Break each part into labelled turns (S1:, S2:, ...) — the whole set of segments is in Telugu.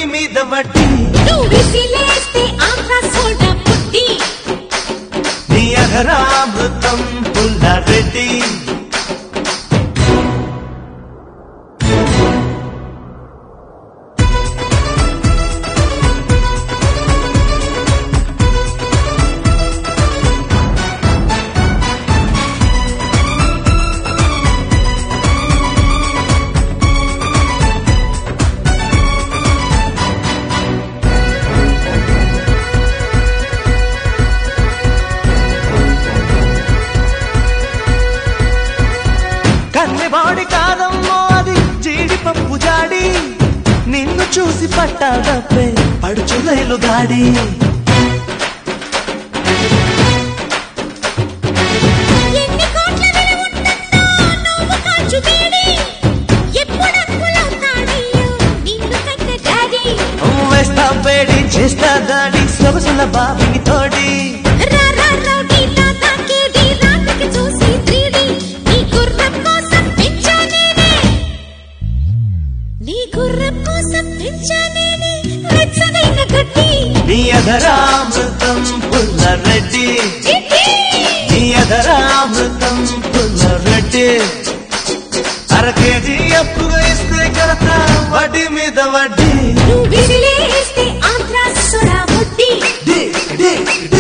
S1: మీద వడ్డీ
S2: నువ్వు విసిలేస్తే ఆంధ్ర సోడా పుట్టి
S1: నీ అఘరామృతం పుల్లారెడ్డి కన్నెవాడి కాదమ్మో అది జీడిపప్పు జాడి నిన్ను చూసి పట్టాడప్పే పడుచు రైలు గాడి
S2: ఎన్ని కోట్ల విలువ ఉంటుందో నువ్వు కాచు వేడి ఎప్పుడు అక్కులవుతాడయ్యో నిన్ను కన్న డాడీ
S1: వేస్తా వేడి చేస్తా దాడి సొగసుల బాబికి తోడి
S2: రా రా రౌడీ తాతా కేడి రాత్రికి చూసి 3D నీ గుర్రం కోసం పెంచానేనే నీ గుర్రం కోసం పెంచానేనే వెచ్చనైన గడ్డి
S1: నీ అధరామృతం పుల్లారెడ్డి
S2: చిట్టి
S1: నీ అధరామృతం పుల్లారెడ్డి అర కేజీ అప్పుగా ఇస్తే కడతా వడ్డీ మీద వడ్డీ
S2: నువ్వు విసిలేస్తే ఆంధ్ర సోడా పుట్టి
S1: డి, డి, డి.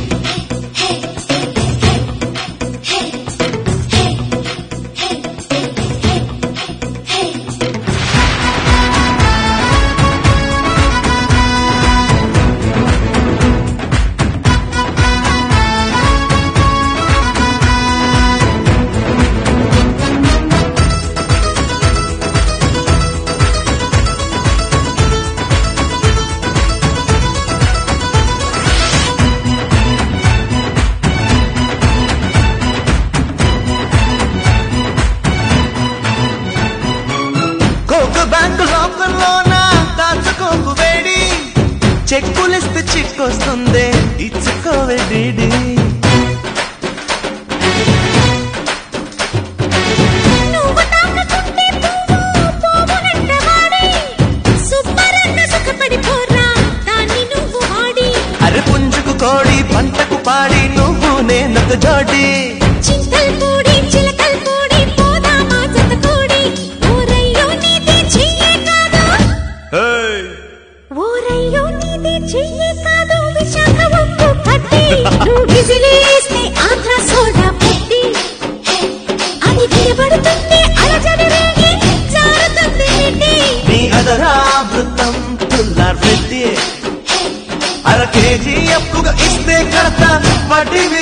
S1: కోకు బ్యాంకు లోకల్లోన దాచుకోకు వేడి చెక్కులిస్తే చిక్కొస్తుంది ఇచ్చుకోవే డీడి
S2: నువ్వు తాకకుంటే పోవునంట వాడి సుబ్బరన్న సుఖపడిపోరా దాన్ని నువ్వు వాడి
S1: అరే పుంజుకు కోడి పంటకు పాడి నువ్వు నేనొక జోడి
S2: చింతల్ పూడి చిలకల్ పూడి పోదామా జత కూడి ఊరయ్యో నీది చెయ్యే కాదు ఊరయ్యో నీది చెయ్యే కాదు విశాఖ ఉప్పు పట్టి నువ్వు విసిలేస్తే ఆంధ్ర సోడా పుట్టి అది వినబడుతుంది అలజడి రేగి జారుతుంది రెడ్డి
S1: నీ అధరామృతం పుల్లారెడ్డి అర కేజీ అప్పుగా ఇస్తే కడతా వడ్డీ